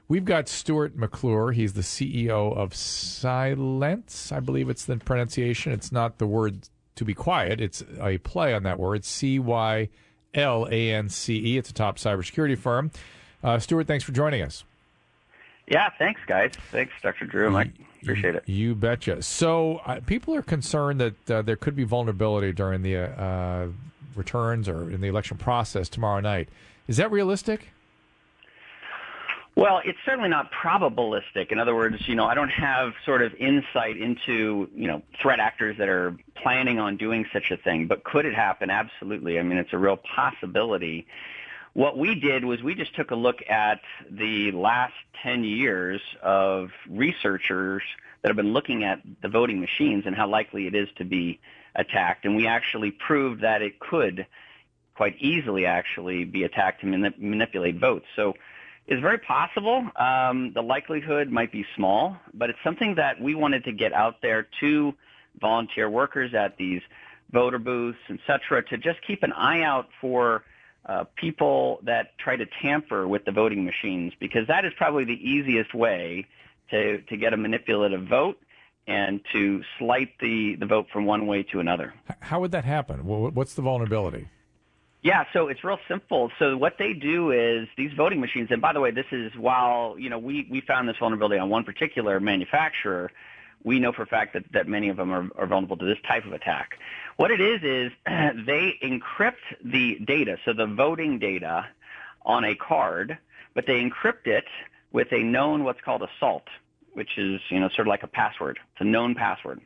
We've got Stuart McClure. He's the CEO of Cylance. I believe it's the pronunciation. It's not the word to be quiet. It's a play on that word, Cylance. It's a top cybersecurity firm. Stuart, thanks for joining us. Yeah, thanks, guys. Thanks, Dr. Drew. Mike. Appreciate it. You betcha. So people are concerned that there could be vulnerability during the returns or in the election process tomorrow night. Is that realistic? Well, it's certainly not probabilistic. In other words, I don't have sort of insight into, threat actors that are planning on doing such a thing. But could it happen? Absolutely. I mean, it's a real possibility. What we did was we just took a look at the last 10 years of researchers that have been looking at the voting machines and how likely it is to be attacked. And we actually proved that it could quite easily actually be attacked to manipulate votes. So it's very possible. The likelihood might be small, but it's something that we wanted to get out there to volunteer workers at these voter booths, et cetera, to just keep an eye out for people that try to tamper with the voting machines, because that is probably the easiest way to get a manipulative vote and to slight the vote from one way to another. How would that happen? What's the vulnerability? Yeah, so it's real simple. So what they do is these voting machines, and by the way, this is while, we found this vulnerability on one particular manufacturer, we know for a fact that many of them are vulnerable to this type of attack. What it is they encrypt the data, so the voting data on a card, but they encrypt it with a known what's called a SALT, which is, sort of like a password. It's a known password.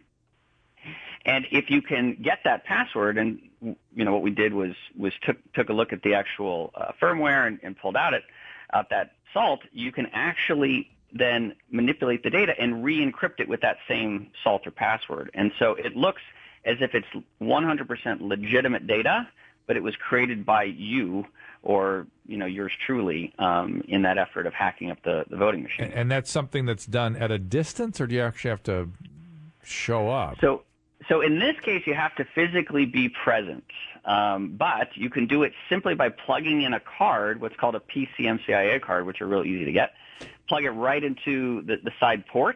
And if you can get that password, and, what we did was took a look at the actual firmware and pulled out that SALT, you can actually then manipulate the data and re-encrypt it with that same SALT or password. And so it looks as if it's 100% legitimate data, but it was created by you or, yours truly in that effort of hacking up the voting machine. And that's something that's done at a distance, or do you actually have to show up? So in this case, you have to physically be present, but you can do it simply by plugging in a card, what's called a PCMCIA card, which are real easy to get. Plug it right into the side port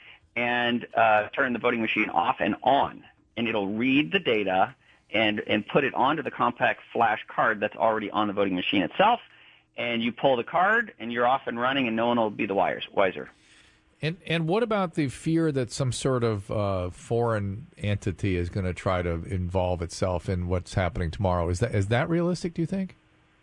and turn the voting machine off and on, and it'll read the data and put it onto the compact flash card that's already on the voting machine itself, and you pull the card, and you're off and running, and no one will be the wiser. And what about the fear that some sort of foreign entity is going to try to involve itself in what's happening tomorrow? Is that realistic, do you think?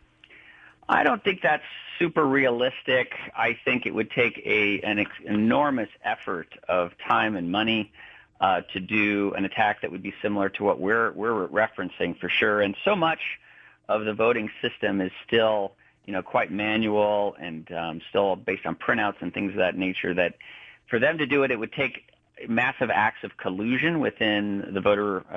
I don't think that's super realistic. I think it would take an enormous effort of time and money to do an attack that would be similar to what we're referencing for sure. And so much of the voting system is still quite manual and still based on printouts and things of that nature, that for them to do it, it would take massive acts of collusion within the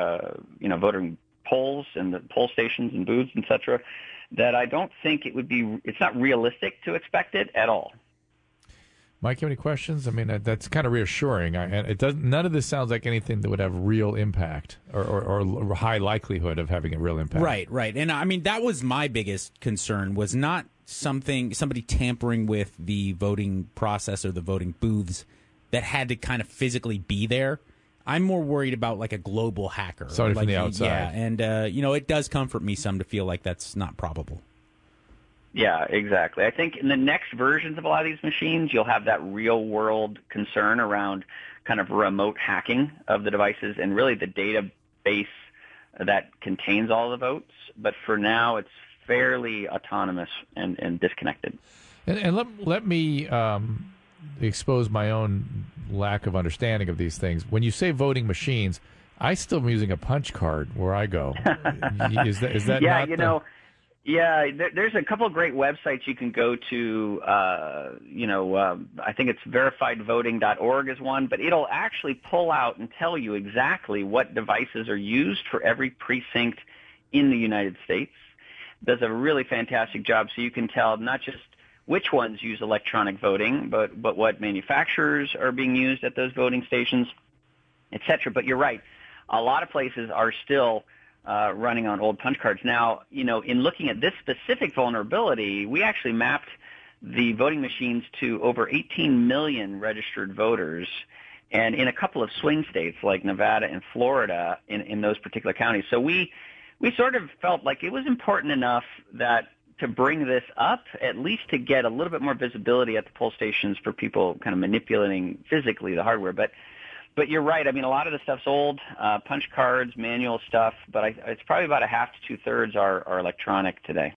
voting polls and the poll stations and booths, et cetera, that I don't think it's not realistic to expect it at all. Mike, you have any questions? I mean, that's kind of reassuring. None of this sounds like anything that would have real impact or high likelihood of having a real impact. Right. And I mean, that was my biggest concern, was not somebody tampering with the voting process or the voting booths that had to kind of physically be there. I'm more worried about like a global hacker. Somebody from the outside. Yeah, and it does comfort me some to feel like that's not probable. Yeah, exactly. I think in the next versions of a lot of these machines, you'll have that real-world concern around kind of remote hacking of the devices and really the database that contains all the votes. But for now, it's fairly autonomous and disconnected. And let me expose my own lack of understanding of these things. When you say voting machines, I still am using a punch card where I go. Is that yeah, not Yeah, there's a couple of great websites you can go to. I think it's verifiedvoting.org is one, but it'll actually pull out and tell you exactly what devices are used for every precinct in the United States. It does a really fantastic job, so you can tell not just which ones use electronic voting, but what manufacturers are being used at those voting stations, et cetera. But you're right, a lot of places are still running on old punch cards. Now, in looking at this specific vulnerability, we actually mapped the voting machines to over 18 million registered voters, and in a couple of swing states like Nevada and Florida in those particular counties. So we sort of felt like it was important enough that to bring this up, at least to get a little bit more visibility at the poll stations for people kind of manipulating physically the hardware. But you're right. I mean, a lot of the stuff's old, punch cards, manual stuff, but it's probably about a half to two-thirds are electronic today.